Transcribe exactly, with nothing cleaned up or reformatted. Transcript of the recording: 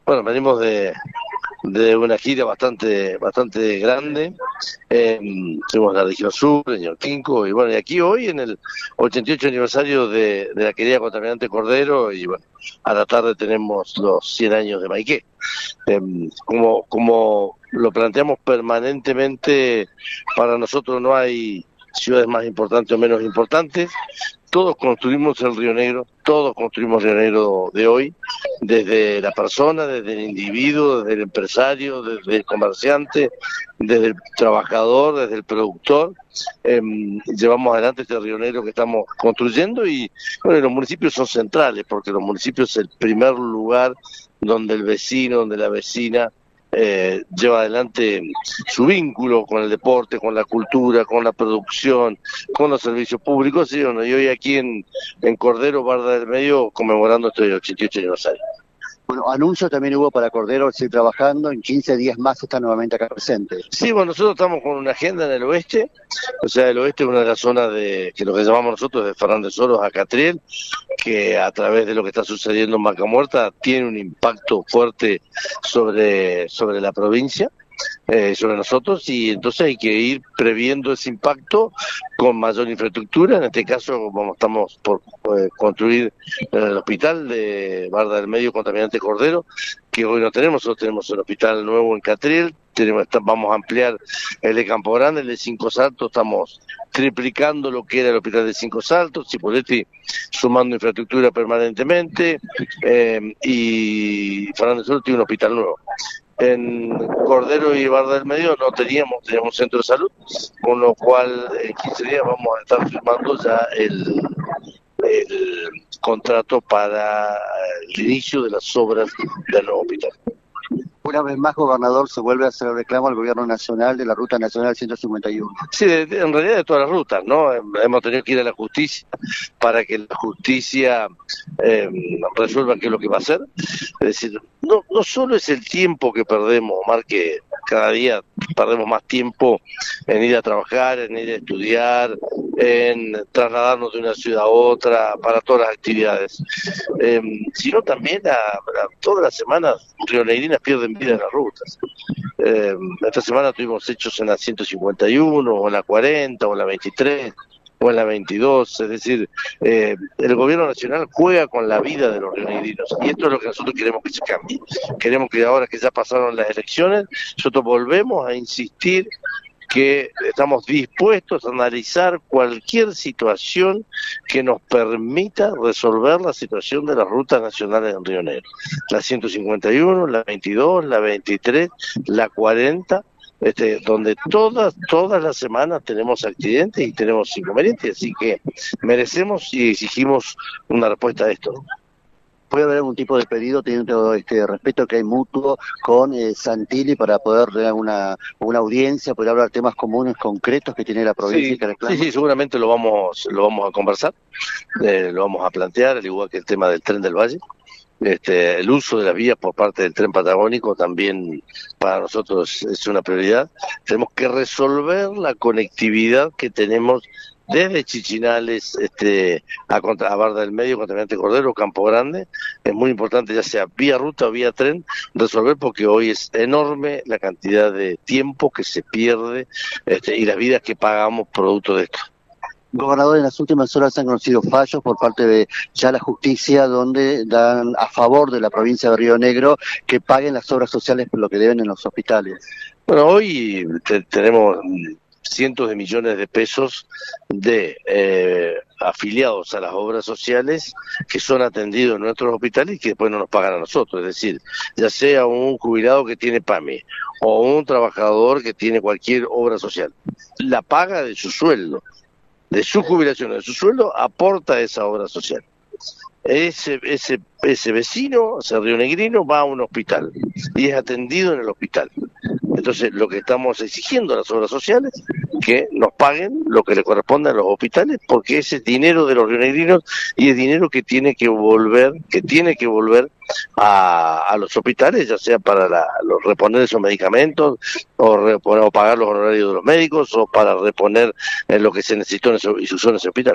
Bueno, venimos de, de una gira bastante bastante grande. Eh, fuimos a la región sur, en Ñorquinco, y bueno, y aquí hoy en el ochenta y ocho aniversario de, de la querida contaminante Cordero, y bueno, a la tarde tenemos los cien años de Maiqué. Eh, como, como lo planteamos permanentemente, para nosotros no hay ciudades más importantes o menos importantes. Todos construimos el Río Negro, todos construimos el Río Negro de hoy, desde la persona, desde el individuo, desde el empresario, desde el comerciante, desde el trabajador, desde el productor. Eh, llevamos adelante este Río Negro que estamos construyendo, y bueno, los municipios son centrales, porque los municipios es el primer lugar donde el vecino, donde la vecina Eh, lleva adelante su vínculo con el deporte, con la cultura, con la producción, con los servicios públicos, y bueno, y hoy aquí en, en Cordero, Barda del Medio, conmemorando este ochenta y ocho aniversario. Bueno, anuncio también hubo para Cordero, seguir trabajando, en quince días más está nuevamente acá presente. Sí, bueno, nosotros estamos con una agenda en el oeste, o sea, el oeste es una de las zonas de, que lo que llamamos nosotros de Fernández Soros a Catriel, que a través de lo que está sucediendo en Vaca Muerta tiene un impacto fuerte sobre, sobre la provincia. Eh, sobre nosotros, y entonces hay que ir previendo ese impacto con mayor infraestructura. En este caso, como estamos por eh, construir el hospital de Barda del Medio Contaminante Cordero, que hoy no tenemos, nosotros tenemos el hospital nuevo en Catriel, tenemos, vamos a ampliar el de Campo Grande, el de Cinco Saltos, estamos triplicando lo que era el hospital de Cinco Saltos, Chipoleti sumando infraestructura permanentemente, eh, y Fernández Soros tiene un hospital nuevo. En Cordero y Barda del Medio no teníamos, teníamos un centro de salud, con lo cual en quince días vamos a estar firmando ya el, el contrato para el inicio de las obras del nuevo hospital. Una vez más, gobernador, se vuelve a hacer el reclamo al gobierno nacional de la Ruta Nacional ciento cincuenta y uno. Sí, de, de, en realidad de todas las rutas, ¿no? Hemos tenido que ir a la justicia para que la justicia eh, resuelva qué es lo que va a hacer. Es decir, no, no solo es el tiempo que perdemos, Omar, que cada día perdemos más tiempo en ir a trabajar, en ir a estudiar, en trasladarnos de una ciudad a otra, para todas las actividades, eh, sino también a, a todas las semanas rionegrinas pierden vida en las rutas. Eh, esta semana tuvimos hechos en la ciento cincuenta y uno, o en la cuarenta, o en la veintitrés, o en la veintidós, es decir, eh, el gobierno nacional juega con la vida de los rionegrinos, y esto es lo que nosotros queremos que se cambie. Queremos que ahora que ya pasaron las elecciones, nosotros volvemos a insistir que estamos dispuestos a analizar cualquier situación que nos permita resolver la situación de las rutas nacionales en Río Negro. La ciento cincuenta y uno, la veintidós, la veintitrés, la cuarenta, este, donde todas, todas las semanas tenemos accidentes y tenemos inconvenientes, así que merecemos y exigimos una respuesta a esto, ¿no? ¿Puede haber algún tipo de pedido teniendo este respeto que hay mutuo con eh, Santilli para poder tener una, una audiencia, poder hablar temas comunes, concretos que tiene la provincia? Sí, que reclama? sí, sí, seguramente lo vamos, lo vamos a conversar, eh, lo vamos a plantear, al igual que el tema del tren del Valle. Este, el uso de las vías por parte del tren patagónico también para nosotros es una prioridad. Tenemos que resolver la conectividad que tenemos desde Chichinales este, a, contra, a Barda del Medio, Contaminante Cordero, Campo Grande. Es muy importante, ya sea vía ruta o vía tren, resolver, porque hoy es enorme la cantidad de tiempo que se pierde este, y las vidas que pagamos producto de esto. Gobernador, en las últimas horas se han conocido fallos por parte de ya la justicia, donde dan a favor de la provincia de Río Negro que paguen las obras sociales por lo que deben en los hospitales. Bueno, hoy te, tenemos cientos de millones de pesos de eh, afiliados a las obras sociales que son atendidos en nuestros hospitales y que después no nos pagan a nosotros. Es decir, ya sea un jubilado que tiene PAMI o un trabajador que tiene cualquier obra social, la paga de su sueldo, de su jubilación, de su sueldo, aporta a esa obra social. Ese, ese, ese vecino, ese rionegrino, va a un hospital y es atendido en el hospital. Entonces, lo que estamos exigiendo a las obras sociales, que nos paguen lo que le corresponde a los hospitales, porque ese es dinero de los rionegrinos y es dinero que tiene que volver, que tiene que volver a, a los hospitales, ya sea para la, los, reponer esos medicamentos, o, reponer, o pagar los honorarios de los médicos, o para reponer en lo que se necesitó en ese, y se usó en ese hospital.